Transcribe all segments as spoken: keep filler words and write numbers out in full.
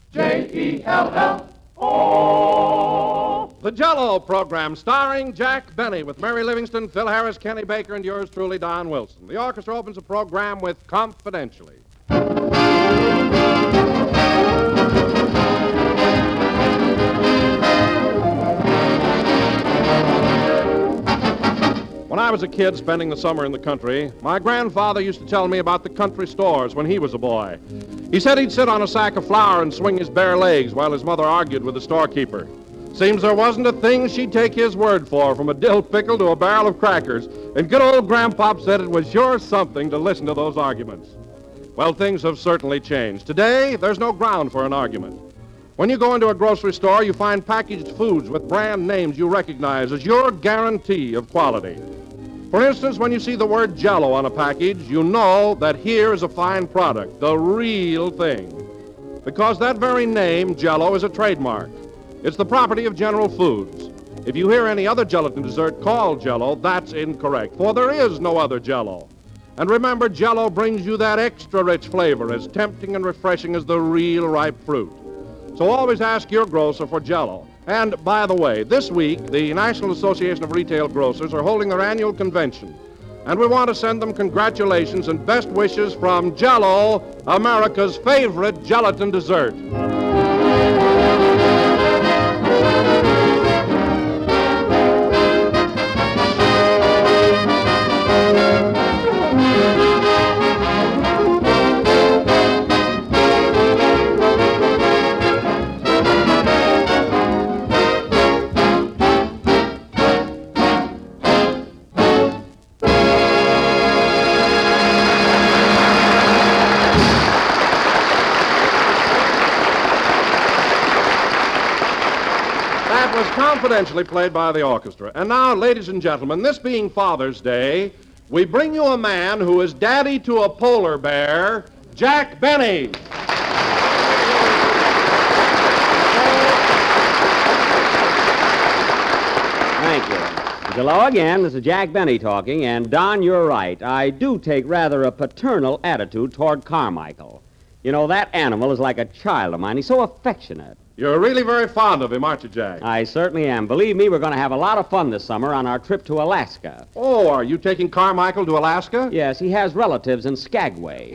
J E L L O. The Jell-O program starring Jack Benny with Mary Livingston, Phil Harris, Kenny Baker, and yours truly, Don Wilson. The orchestra opens the program with Confidentially. When I was a kid spending the summer in the country, my grandfather used to tell me about the country stores when he was a boy. He said he'd sit on a sack of flour and swing his bare legs while his mother argued with the storekeeper. Seems there wasn't a thing she'd take his word for, from a dill pickle to a barrel of crackers, and good old Grandpop said it was sure something to listen to those arguments. Well, things have certainly changed. Today, there's no ground for an argument. When you go into a grocery store, you find packaged foods with brand names you recognize as your guarantee of quality. For instance, when you see the word Jell-O on a package, you know that here is a fine product, the real thing. Because that very name, Jell-O, is a trademark. It's the property of General Foods. If you hear any other gelatin dessert called Jell-O, that's incorrect, for there is no other Jell-O. And remember, Jell-O brings you that extra rich flavor, as tempting and refreshing as the real ripe fruit. So always ask your grocer for Jell-O. And, by the way, this week, the National Association of Retail Grocers are holding their annual convention. And we want to send them congratulations and best wishes from Jell-O, America's favorite gelatin dessert. Confidentially played by the orchestra. And now, ladies and gentlemen, this being Father's Day, we bring you a man who is daddy to a polar bear, Jack Benny. Thank you. Hello again. This is Jack Benny talking, and Don, you're right. I do take rather a paternal attitude toward Carmichael. You know, that animal is like a child of mine. He's so affectionate. You're really very fond of him, aren't you, Jack? I certainly am. Believe me, we're going to have a lot of fun this summer on our trip to Alaska. Oh, are you taking Carmichael to Alaska? Yes, he has relatives in Skagway.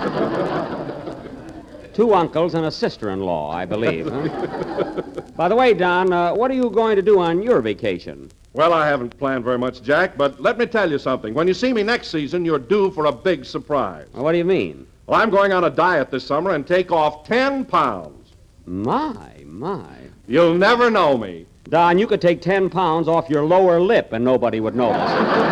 Two uncles and a sister-in-law, I believe. Huh? By the way, Don, uh, what are you going to do on your vacation? Well, I haven't planned very much, Jack, but let me tell you something. When you see me next season, you're due for a big surprise. Well, what do you mean? Well, I'm going on a diet this summer and take off ten pounds. My, my. You'll never know me. Don, you could take ten pounds off your lower lip and nobody would notice.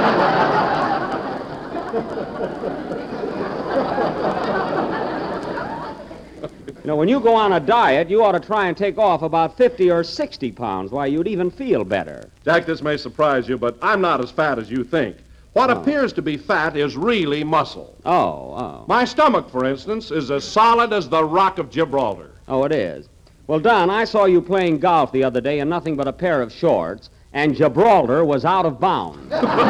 You know, when you go on a diet, you ought to try and take off about fifty or sixty pounds. Why, you'd even feel better. Jack, this may surprise you, but I'm not as fat as you think. What oh. appears to be fat is really muscle. Oh, oh. My stomach, for instance, is as solid as the Rock of Gibraltar. Oh, it is. Well, Don, I saw you playing golf the other day in nothing but a pair of shorts, and Gibraltar was out of bounds.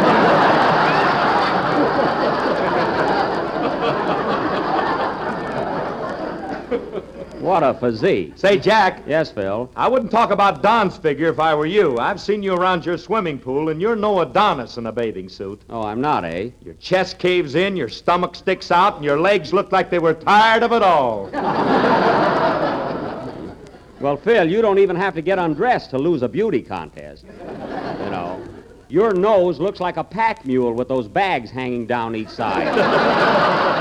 What a physique. Say, Jack. Yes, Phil? I wouldn't talk about Don's figure if I were you. I've seen you around your swimming pool, and you're no Adonis in a bathing suit. Oh, I'm not, eh? Your chest caves in, your stomach sticks out, and your legs look like they were tired of it all. Well, Phil, you don't even have to get undressed to lose a beauty contest. You know, your nose looks like a pack mule with those bags hanging down each side.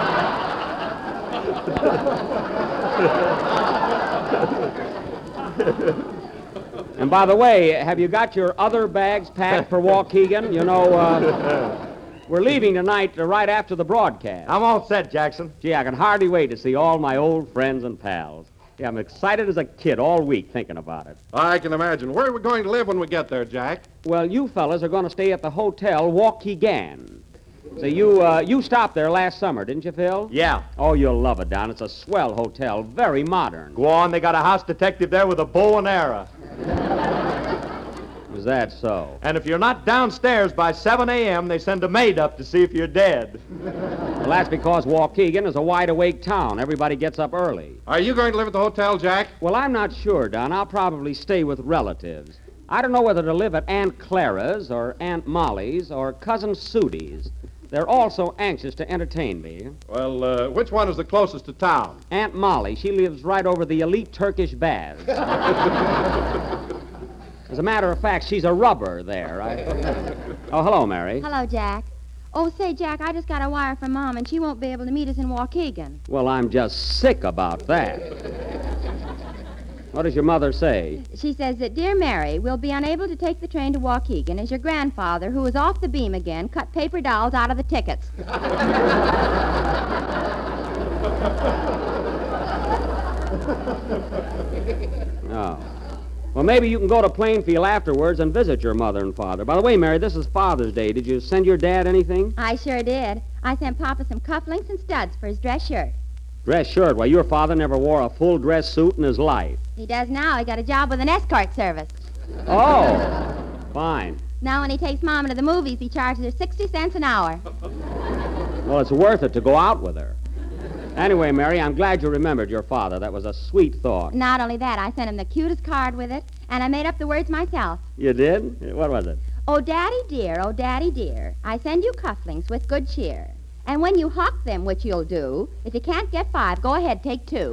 And by the way, have you got your other bags packed for Waukegan? You know, uh, we're leaving tonight uh, right after the broadcast. I'm all set, Jackson. Gee, I can hardly wait to see all my old friends and pals. Yeah, I'm excited as a kid all week thinking about it. I can imagine. Where are we going to live when we get there, Jack? Well, you fellas are going to stay at the Hotel Waukegan. So you uh, you stopped there last summer, didn't you, Phil? Yeah. Oh, you'll love it, Don. It's a swell hotel, very modern. Go on, they got a house detective there with a bow and arrow. Is that so? And if you're not downstairs by seven a.m., they send a maid up to see if you're dead. Well, Well, that's because Waukegan is a wide-awake town. Everybody gets up early. Are you going to live at the hotel, Jack? Well, I'm not sure, Don. I'll probably stay with relatives. I don't know whether to live at Aunt Clara's or Aunt Molly's or Cousin Sudie's. They're all so anxious to entertain me. Well, uh, which one is the closest to town? Aunt Molly, she lives right over the elite Turkish baths. As a matter of fact, she's a rubber there. I... Oh, hello, Mary. Hello, Jack. Oh, say, Jack, I just got a wire from Mom, and she won't be able to meet us in Waukegan. Well, I'm just sick about that. What does your mother say? She says that, Dear Mary, we'll be unable to take the train to Waukegan as your grandfather, who is off the beam again, cut paper dolls out of the tickets. Oh. Well, maybe you can go to Plainfield afterwards and visit your mother and father. By the way, Mary, this is Father's Day. Did you send your dad anything? I sure did. I sent Papa some cufflinks and studs for his dress shirt. Dress shirt? Why, your father never wore a full dress suit in his life. He does now. He got a job with an escort service. Oh, fine. Now when he takes Mom to the movies, he charges her sixty cents an hour. Well, it's worth it to go out with her. Anyway, Mary, I'm glad you remembered your father. That was a sweet thought. Not only that, I sent him the cutest card with it, and I made up the words myself. You did? What was it? Oh, Daddy dear, oh, Daddy dear, I send you cufflinks with good cheer. And when you hawk them, which you'll do, if you can't get five, go ahead, take two.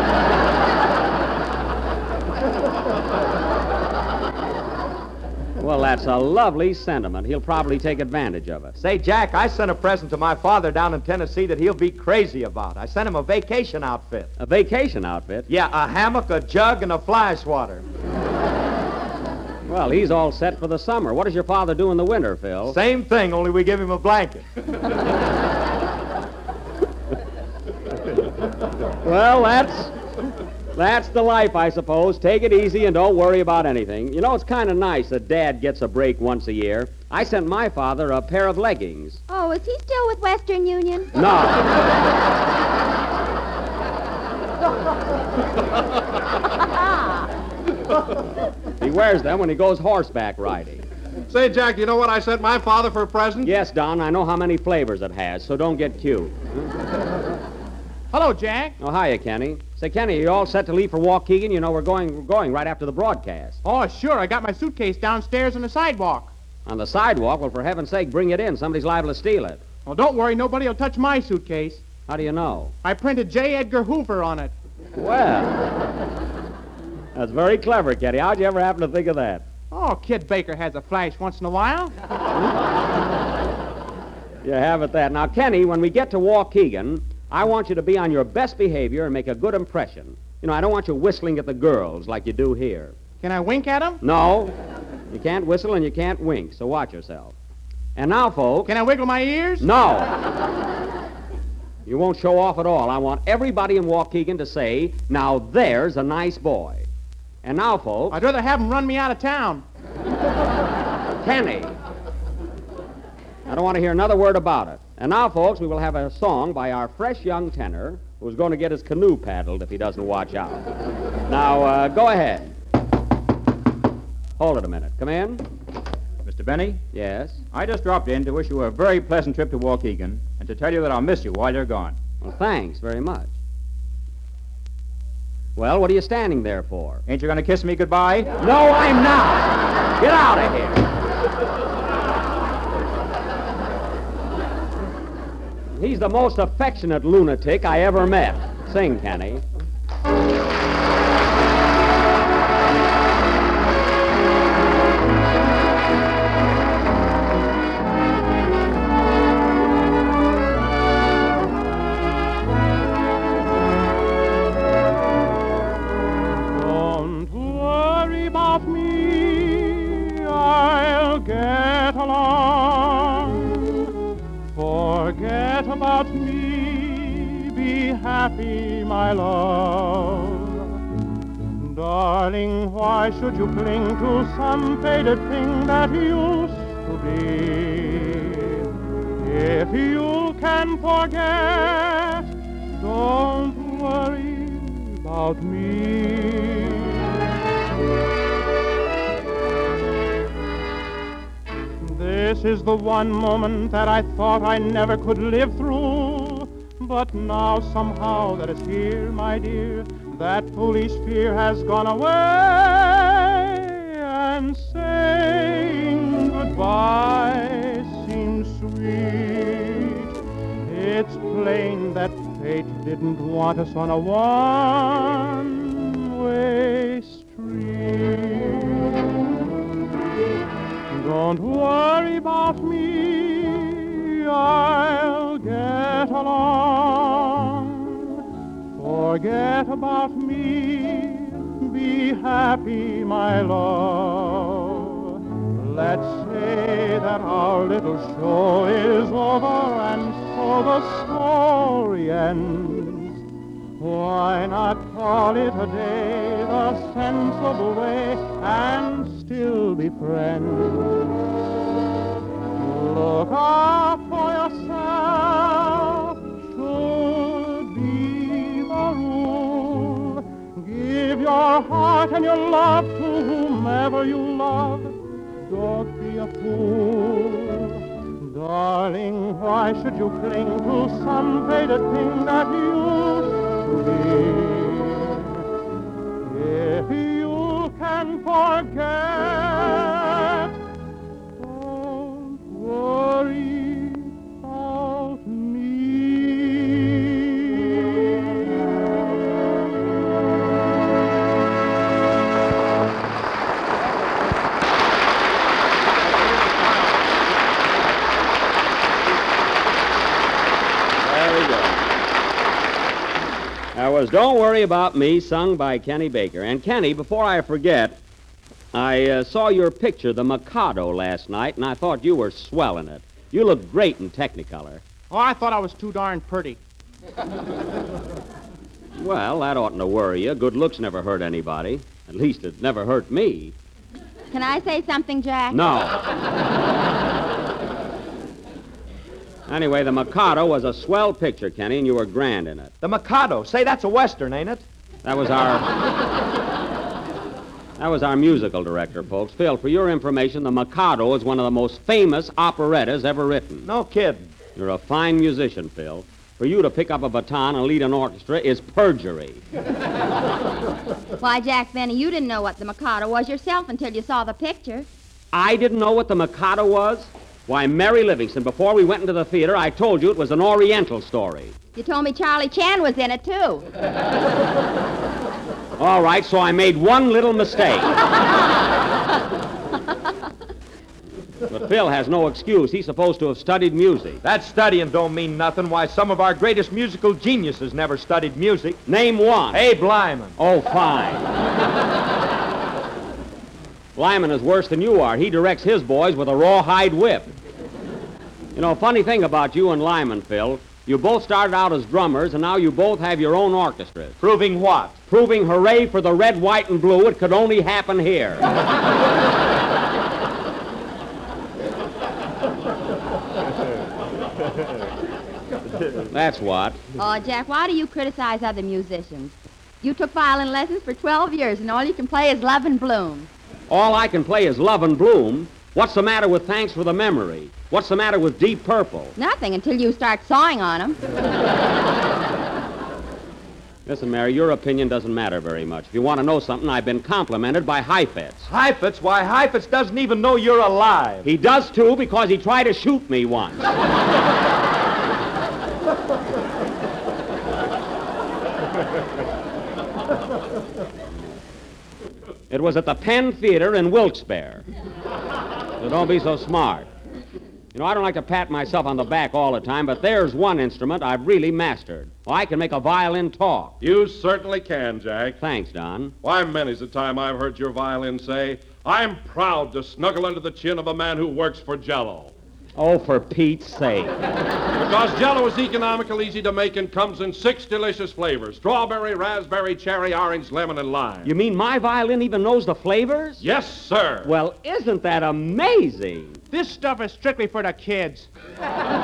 Well, that's a lovely sentiment. He'll probably take advantage of it. Say, Jack, I sent a present to my father down in Tennessee that he'll be crazy about. I sent him a vacation outfit. A vacation outfit? Yeah, a hammock, a jug, and a fly swatter. Well, he's all set for the summer. What does your father do in the winter, Phil? Same thing, only we give him a blanket. Well, that's... That's the life, I suppose. Take it easy and don't worry about anything. You know, it's kind of nice that Dad gets a break once a year. I sent my father a pair of leggings. Oh, is he still with Western Union? No. He wears them when he goes horseback riding. Say, Jack, you know what I sent my father for a present? Yes, Don, I know how many flavors it has, so don't get cute. Hello, Jack. Oh, hiya, Kenny. Say, Kenny, are you all set to leave for Waukegan? You know, we're going we're going right after the broadcast. Oh, sure. I got my suitcase downstairs on the sidewalk. On the sidewalk? Well, for heaven's sake, bring it in. Somebody's liable to steal it. Well, don't worry. Nobody will touch my suitcase. How do you know? I printed J. Edgar Hoover on it. Well, that's very clever, Kenny. How'd you ever happen to think of that? Oh, Kid Baker has a flash once in a while. You have it that. Now, Kenny, when we get to Waukegan, I want you to be on your best behavior and make a good impression. You know, I don't want you whistling at the girls like you do here. Can I wink at them? No. You can't whistle and you can't wink, so watch yourself. And now, folks... Can I wiggle my ears? No. You won't show off at all. I want everybody in Waukegan to say, now there's a nice boy. And now, folks... I'd rather have them run me out of town. Kenny. I don't want to hear another word about it. And now, folks, we will have a song by our fresh young tenor who's going to get his canoe paddled if he doesn't watch out. Now, uh, go ahead. Hold it a minute. Come in. Mister Benny? Yes? I just dropped in to wish you a very pleasant trip to Waukegan and to tell you that I'll miss you while you're gone. Well, thanks very much. Well, what are you standing there for? Ain't you going to kiss me goodbye? No, I'm not. Get out of here. He's the most affectionate lunatic I ever met. Sing, Kenny. Don't worry about me. I'll get along. Forget about me, be happy, my love. Darling, why should you cling to some faded thing that used to be? If you can forget, don't worry about me. This is the one moment that I thought I never could live through. But now somehow that it's here, my dear, that foolish fear has gone away, and saying goodbye seems sweet. It's plain that fate didn't want us on a one-way street. Don't worry about me, I'll get along. Forget about me, be happy, my love. Let's say that our little show is over and so the story ends. Why not call it a day the sensible way and still be friends? Look out for yourself should be the rule. Give your heart and your love to whomever you love. Don't be a fool. Darling, why should you cling to some faded thing that used to be? If you can forget, don't worry about me. That was Don't Worry About Me, sung by Kenny Baker. And Kenny, before I forget, I uh, saw your picture, the Mikado, last night, and I thought you were swell in it. You looked great in Technicolor. Oh, I thought I was too darn pretty. Well, that oughtn't to worry you. Good looks never hurt anybody. At least it never hurt me. Can I say something, Jack? No. Anyway, the Mikado was a swell picture, Kenny, and you were grand in it. The Mikado. Say, that's a Western, ain't it? That was our... that was our musical director, folks. Phil, for your information, the Mikado is one of the most famous operettas ever written. No kidding. You're a fine musician, Phil. For you to pick up a baton and lead an orchestra is perjury. Why, Jack Benny, you didn't know what the Mikado was yourself until you saw the picture. I didn't know what the Mikado was? Why, Mary Livingston, before we went into the theater, I told you it was an Oriental story. You told me Charlie Chan was in it, too. All right, so I made one little mistake. But Phil has no excuse. He's supposed to have studied music. That studying don't mean nothing. Why, some of our greatest musical geniuses never studied music. Name one. Abe Lyman. Oh, fine. Lyman is worse than you are. He directs his boys with a rawhide whip. You know, funny thing about you and Lyman, Phil, you both started out as drummers, and now you both have your own orchestras. Proving what? Proving hooray for the red, white, and blue. It could only happen here. That's what. Oh, Jack, why do you criticize other musicians? You took violin lessons for twelve years, and all you can play is Love and Bloom. All I can play is Love and Bloom. What's the matter with Thanks for the Memory? What's the matter with Deep Purple? Nothing until you start sawing on them. Listen, Mary, your opinion doesn't matter very much. If you want to know something, I've been complimented by Heifetz. Heifetz? Why, Heifetz doesn't even know you're alive. He does, too, because he tried to shoot me once. It was at the Penn Theater in Wilkes-Barre. So don't be so smart. You know, I don't like to pat myself on the back all the time, but there's one instrument I've really mastered. Well, I can make a violin talk. You certainly can, Jack. Thanks, Don. Why, many's the time I've heard your violin say, I'm proud to snuggle under the chin of a man who works for Jell-O. Oh, for Pete's sake. Because Jell-O is economical, easy to make, and comes in six delicious flavors. Strawberry, raspberry, cherry, orange, lemon, and lime. You mean my violin even knows the flavors? Yes, sir. Well, isn't that amazing? This stuff is strictly for the kids. It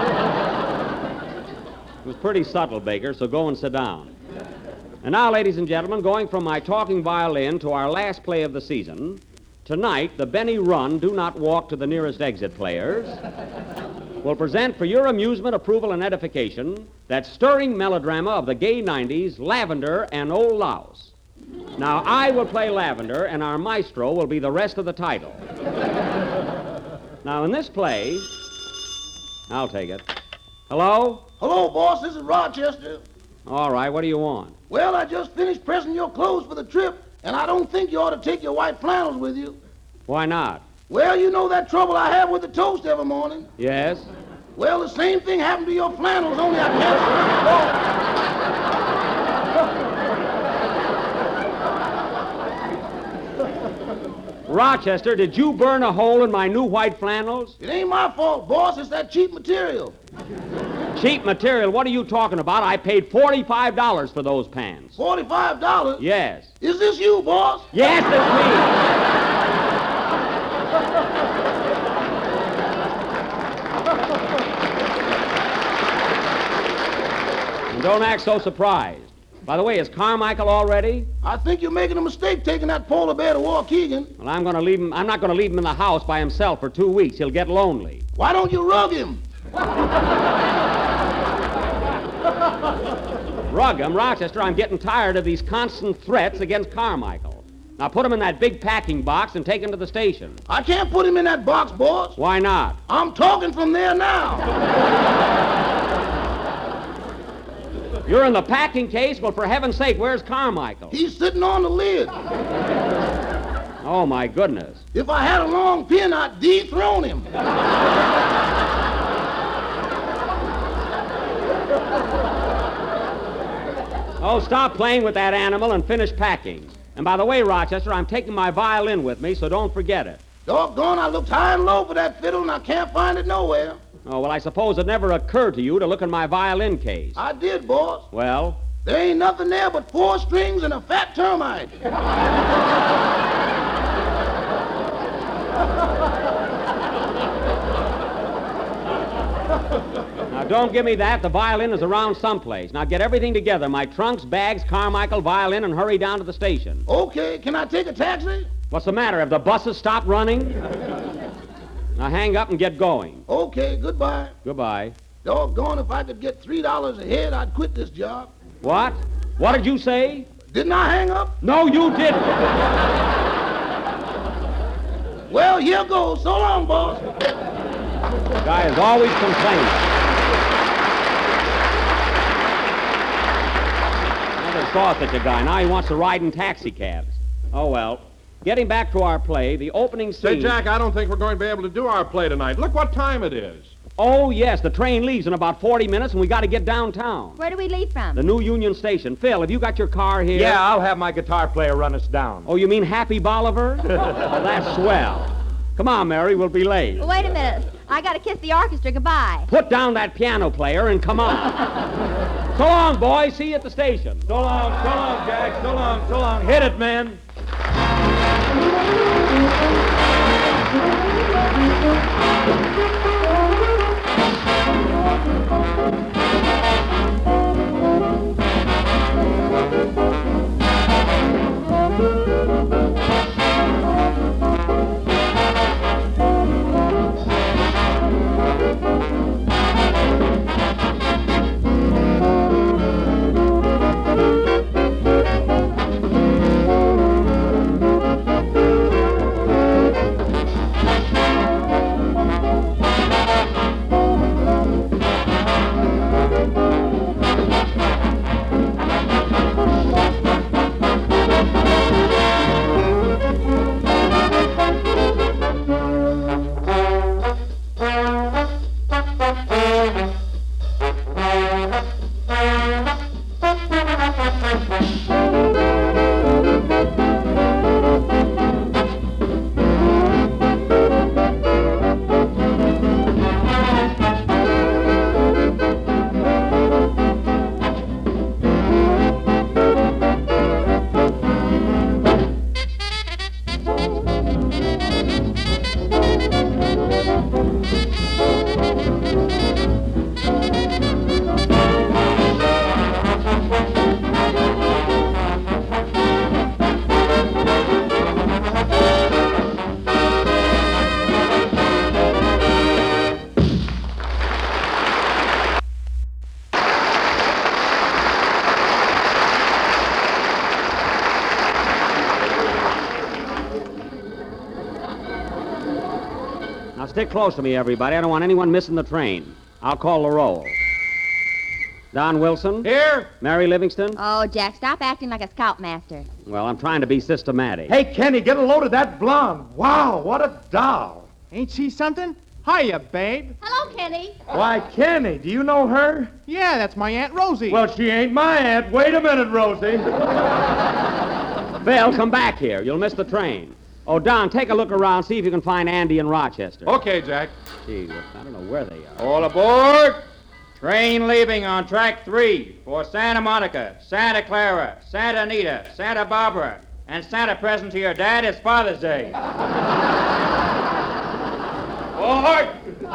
was pretty subtle, Baker, so go and sit down. And now, ladies and gentlemen, going from my talking violin to our last play of the season, tonight, the Benny Run Do Not Walk to the Nearest Exit players will present for your amusement, approval, and edification that stirring melodrama of the gay nineties, Lavender and Old Louse. Now, I will play Lavender, and our maestro will be the rest of the title. Now, in this play, I'll take it. Hello? Hello, boss. This is Rochester. All right, what do you want? Well, I just finished pressing your clothes for the trip, and I don't think you ought to take your white flannels with you. Why not? Well, you know that trouble I have with the toast every morning. Yes? Well, the same thing happened to your flannels, only I can't... Rochester, did you burn a hole in my new white flannels? It ain't my fault, boss. It's that cheap material. Cheap material? What are you talking about? I paid forty-five dollars for those pants. forty-five dollars? Yes. Is this you, boss? Yes, it's me. And don't act so surprised. By the way, is Carmichael all ready? I think you're making a mistake taking that polar bear to Waukegan. Well, I'm going to leave him. I'm not going to leave him in the house by himself for two weeks. He'll get lonely. Why don't you rug him? Rug him, Rochester. I'm getting tired of these constant threats against Carmichael. Now put him in that big packing box and take him to the station. I can't put him in that box, boss. Why not? I'm talking from there now. You're in the packing case? Well, for heaven's sake, where's Carmichael? He's sitting on the lid. Oh, my goodness. If I had a long pin, I'd dethrone him. Oh, stop playing with that animal and finish packing. And by the way, Rochester, I'm taking my violin with me, so don't forget it. Doggone, I looked high and low for that fiddle, and I can't find it nowhere. Oh, well, I suppose it never occurred to you to look in my violin case. I did, boss. Well? There ain't nothing there but four strings and a fat termite. Now, don't give me that. The violin is around someplace. Now, get everything together. My trunks, bags, Carmichael, violin, and hurry down to the station. Okay. Can I take a taxi? What's the matter? Have the buses stopped running? Now, hang up and get going. Okay. Goodbye. Goodbye. Doggone, if I could get three dollars a head, I'd quit this job. What? What did you say? Didn't I hang up? No, you didn't. Well, here goes. So long, boss. The guy is always complaining. Never saw such a guy. Now he wants to ride in taxi cabs. Oh, well. Getting back to our play, the opening scene... Say, Jack, I don't think we're going to be able to do our play tonight. Look what time it is. Oh, yes, the train leaves in about forty minutes, and we got to get downtown. Where do we leave from? The new Union Station. Phil, have you got your car here? Yeah, I'll have my guitar player run us down. Oh, you mean Happy Bolivar? Oh, that's swell. Come on, Mary, we'll be late. Well, wait a minute. I got to kiss the orchestra goodbye. Put down that piano player and come on. So long, boys. See you at the station. So long, so long, Jack. So long, so long. Hit it, man. stick close to me, everybody. I don't want anyone missing the train. I'll call the roll. Don Wilson? Here. Mary Livingston? Oh, Jack, stop acting like a scoutmaster. Well, I'm trying to be systematic. Hey, Kenny, get a load of that blonde. Wow, what a doll. Ain't she something? Hiya, babe. Hello, Kenny. Why, Kenny, do you know her? Yeah, that's my Aunt Rosie. Well, she ain't my aunt. Wait a minute, Rosie. Bill, come back here. You'll miss the train. Oh, Don, take a look around, see if you can find Andy in Rochester. Okay, Jack. Gee, well, I don't know where they are. All aboard. Train leaving on track three for Santa Monica, Santa Clara, Santa Anita, Santa Barbara, and Santa present to your dad is Father's Day. Aboard!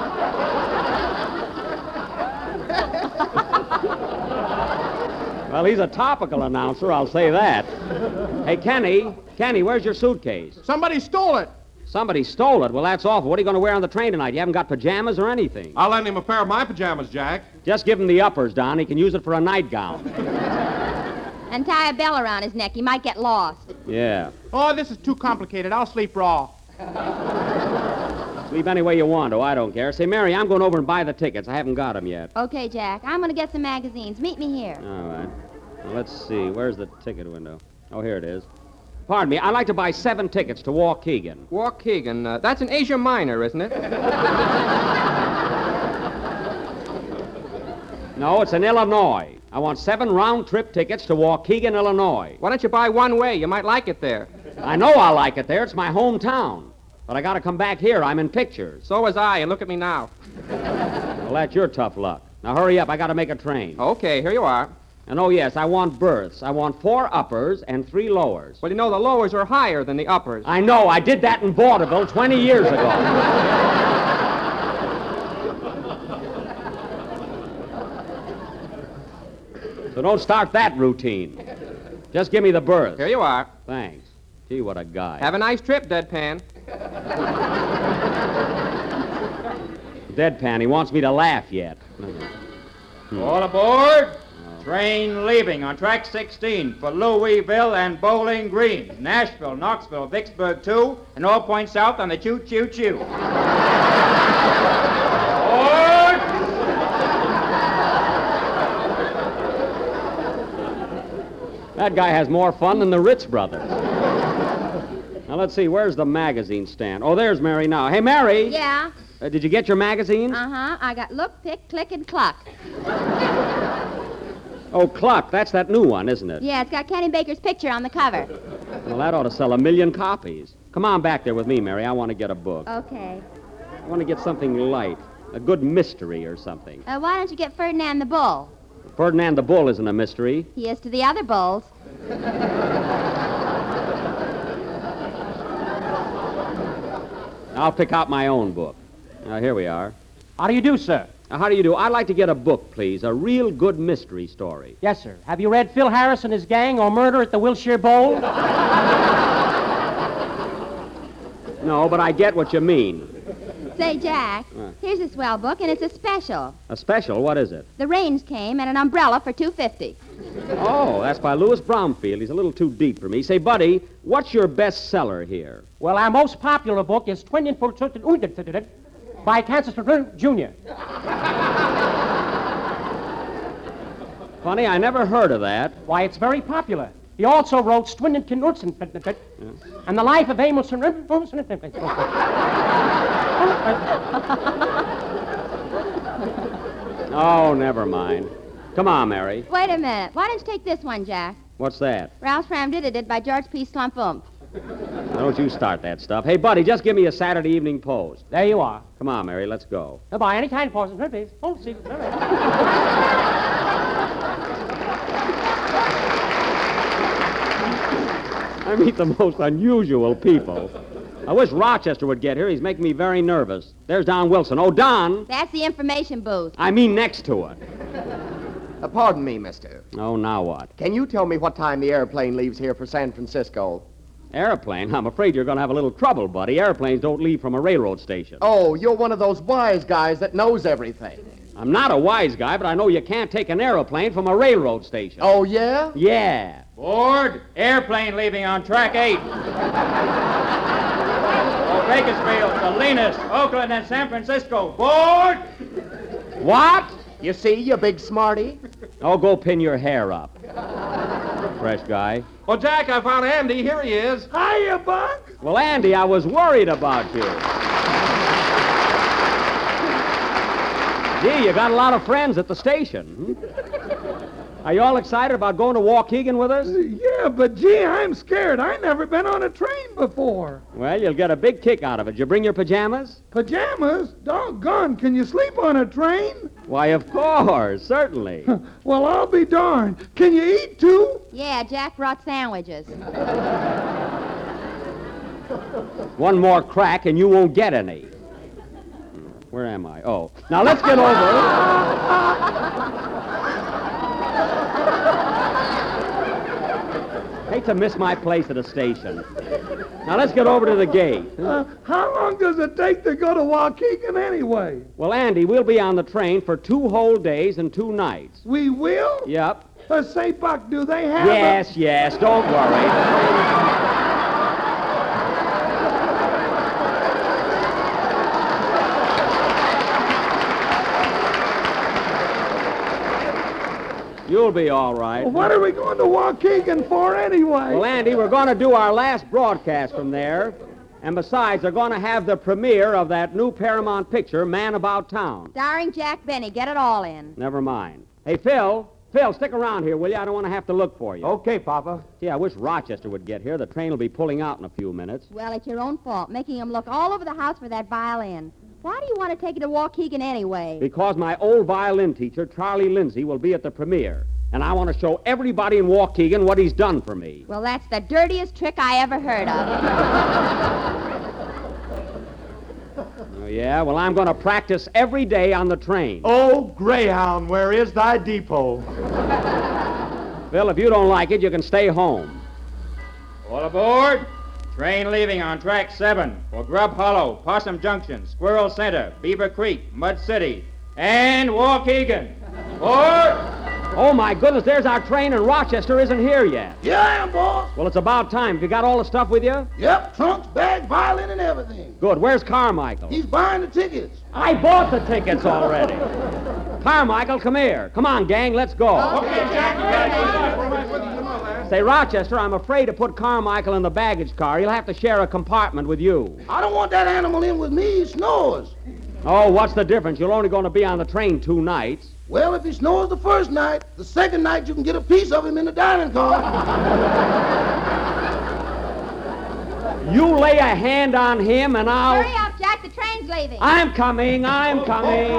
Well, he's a topical announcer, I'll say that. Hey, Kenny, Kenny, where's your suitcase? Somebody stole it. Somebody stole it. Well, that's awful. What are you going to wear on the train tonight? You haven't got pajamas or anything. I'll lend him a pair of my pajamas, Jack. Just give him the uppers, Don. He can use it for a nightgown. And tie a bell around his neck. He might get lost. Yeah. Oh, this is too complicated. I'll sleep raw. Sleep any way you want to. I don't care. Say, Mary, I'm going over and buy the tickets. I haven't got them yet. Okay, Jack. I'm going to get some magazines. Meet me here. All right. Now, let's see. Where's the ticket window? Oh, here it is. Pardon me. I'd like to buy seven tickets to Waukegan. Waukegan. Uh, that's in Asia Minor, isn't it? No, it's in Illinois. I want seven round-trip tickets to Waukegan, Illinois. Why don't you buy one way? You might like it there. I know I'll like it there. It's my hometown. But I got to come back here. I'm in pictures. So was I, and look at me now. Well, that's your tough luck. Now, hurry up. I got to make a train. Okay, here you are. And, oh, yes, I want berths. I want four uppers and three lowers. Well, you know, the lowers are higher than the uppers. I know. I did that in vaudeville twenty years ago. So don't start that routine. Just give me the berth. Here you are. Thanks. Gee, what a guy. Have a nice trip, Deadpan. Deadpan, he wants me to laugh yet. Hmm. All aboard. Oh. Train leaving on track sixteen for Louisville and Bowling Green, Nashville, Knoxville, Vicksburg two, and all points south on the choo-choo-choo. That guy has more fun than the Ritz brothers. Now, let's see. Where's the magazine stand? Oh, there's Mary now. Hey, Mary. Yeah? Uh, did you get your magazine? Uh-huh. I got Look, Pick, Click, and Cluck. Oh, Cluck. That's that new one, isn't it? Yeah, it's got Kenny Baker's picture on the cover. Well, that ought to sell a million copies. Come on back there with me, Mary. I want to get a book. Okay. I want to get something light. A good mystery or something. Uh, why don't you get Ferdinand the Bull? Ferdinand the Bull isn't a mystery. He is to the other bulls. I'll pick out my own book. Now, here we are. How do you do, sir? Now, how do you do? I'd like to get a book, please. A real good mystery story. Yes, sir. Have you read Phil Harris and his gang or Murder at the Wilshire Bowl? No, but I get what you mean. Say, Jack, What? here's a swell book, and it's a special. A special? What is it? The rains came and an umbrella for two fifty. Oh, that's by Louis Bromfield. He's a little too deep for me. Say, buddy, what's your best seller here? Well, our most popular book is Twin Infiltrated by Kansas Junior Funny, I never heard of that. Why, it's very popular. He also wrote Swindon Knudsen and the Life of Amos. Oh, never mind. Come on, Mary. Wait a minute. Why don't you take this one, Jack? What's that? Ralph Schramm did it by George P. Slump Oomph. Now, don't you start that stuff. Hey, buddy, just give me a Saturday Evening Post. There you are. Come on, Mary, let's go. Goodbye. Any kind of post, please. Oh, see. I meet the most unusual people. I wish Rochester would get here. He's making me very nervous. There's Don Wilson. Oh, Don. That's the information booth. I mean next to it. Uh, pardon me, mister. Oh, now what? Can you tell me what time the airplane leaves here for San Francisco? Airplane? I'm afraid you're going to have a little trouble, buddy. Airplanes don't leave from a railroad station. Oh, you're one of those wise guys that knows everything. I'm not a wise guy, but I know you can't take an airplane from a railroad station. Oh, yeah? Yeah. Board, airplane leaving on track eight. Bakersfield, Salinas, Oakland, and San Francisco. Board! What? You see, you big smarty? Oh, go pin your hair up. Fresh guy. Well, Jack, I found Andy. Here he is. Hiya, Buck. Well, Andy, I was worried about you. Gee, you got a lot of friends at the station. Hmm? Are you all excited about going to Waukegan with us? Yeah, but gee, I'm scared. I never been on a train before. Well, you'll get a big kick out of it. Did you bring your pajamas? Pajamas? Doggone, can you sleep on a train? Why, of course, certainly. Well, I'll be darned. Can you eat, too? Yeah, Jack brought sandwiches. One more crack and you won't get any. Where am I? Oh. Now let's get over. Hate to miss my place at a station. Now let's get over to the gate. Uh, how long does it take to go to Waukegan anyway? Well, Andy, we'll be on the train for two whole days and two nights. We will? Yep. Uh, say, Buck, do they have Yes, a... yes, don't worry. You'll be all right. Well, what are we going to Waukegan for anyway? Well, Andy, we're going to do our last broadcast from there. And besides, they're going to have the premiere of that new Paramount picture, Man About Town. Starring Jack Benny. Get it all in. Never mind. Hey, Phil. Phil, stick around here, will you? I don't want to have to look for you. Okay, Papa. Gee, I wish Rochester would get here. The train will be pulling out in a few minutes. Well, it's your own fault, making him look all over the house for that violin. Why do you want to take it to Waukegan anyway? Because my old violin teacher, Charlie Lindsay, will be at the premiere. And I want to show everybody in Waukegan what he's done for me. Well, that's the dirtiest trick I ever heard of. Oh, yeah? Well, I'm going to practice every day on the train. Oh, Greyhound, where is thy depot? Phil, if you don't like it, you can stay home. All aboard. Train leaving on track seven for Grub Hollow, Possum Junction, Squirrel Center, Beaver Creek, Mud City, and Waukegan. Board! Oh, my goodness, there's our train, and Rochester isn't here yet. Yeah, I am, boss. Well, it's about time. Have you got all the stuff with you? Yep, trunks, bag, violin, and everything. Good. Where's Carmichael? He's buying the tickets. I bought the tickets already. Carmichael, come here. Come on, gang, let's go. Okay, Jack. Say, Rochester, I'm afraid to put Carmichael in the baggage car. He'll have to share a compartment with you. I don't want that animal in with me. He snores. Oh, what's the difference? You're only going to be on the train two nights. Well, if he snores the first night, the second night you can get a piece of him in the dining car. You lay a hand on him and I'll... Hurry up, Jack. The train's leaving. I'm coming. I'm coming.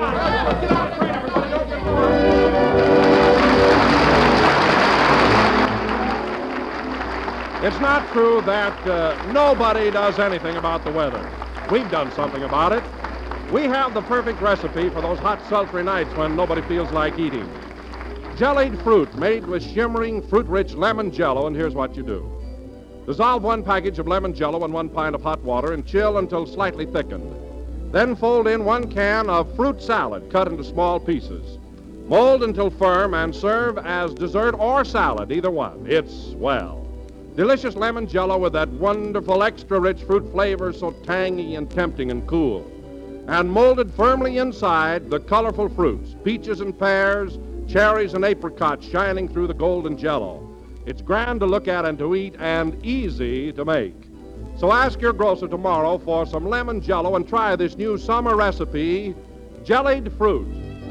It's not true that uh, nobody does anything about the weather. We've done something about it. We have the perfect recipe for those hot, sultry nights when nobody feels like eating. Jellied fruit made with shimmering, fruit-rich lemon jello, and here's what you do. Dissolve one package of lemon jello in one pint of hot water and chill until slightly thickened. Then fold in one can of fruit salad cut into small pieces. Mold until firm and serve as dessert or salad, either one. It's, well, delicious lemon jello with that wonderful extra-rich fruit flavor so tangy and tempting and cool. And molded firmly inside the colorful fruits, peaches and pears, cherries and apricots shining through the golden jello. It's grand to look at and to eat and easy to make. So ask your grocer tomorrow for some lemon jello and try this new summer recipe, jellied fruit.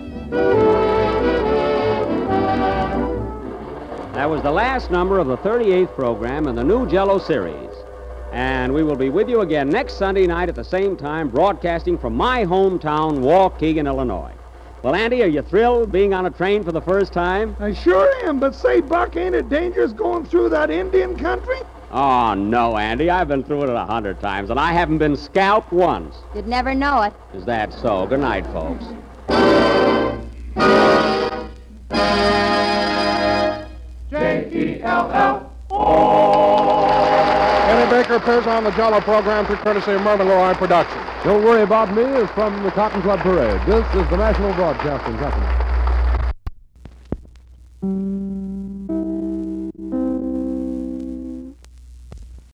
That was the last number of the thirty-eighth program in the new Jello series. And we will be with you again next Sunday night at the same time, broadcasting from my hometown, Waukegan, Illinois. Well, Andy, are you thrilled being on a train for the first time? I sure am, but say, Buck, ain't it dangerous going through that Indian country? Oh, no, Andy. I've been through it a hundred times, and I haven't been scalped once. You'd never know it. Is that so? Good night, folks. J E L L O. Kenny Baker appears on the Jello program through courtesy of Mervyn LeRoy Productions. Don't Worry About Me is from the Cotton Club Parade. This is the National Broadcasting Company.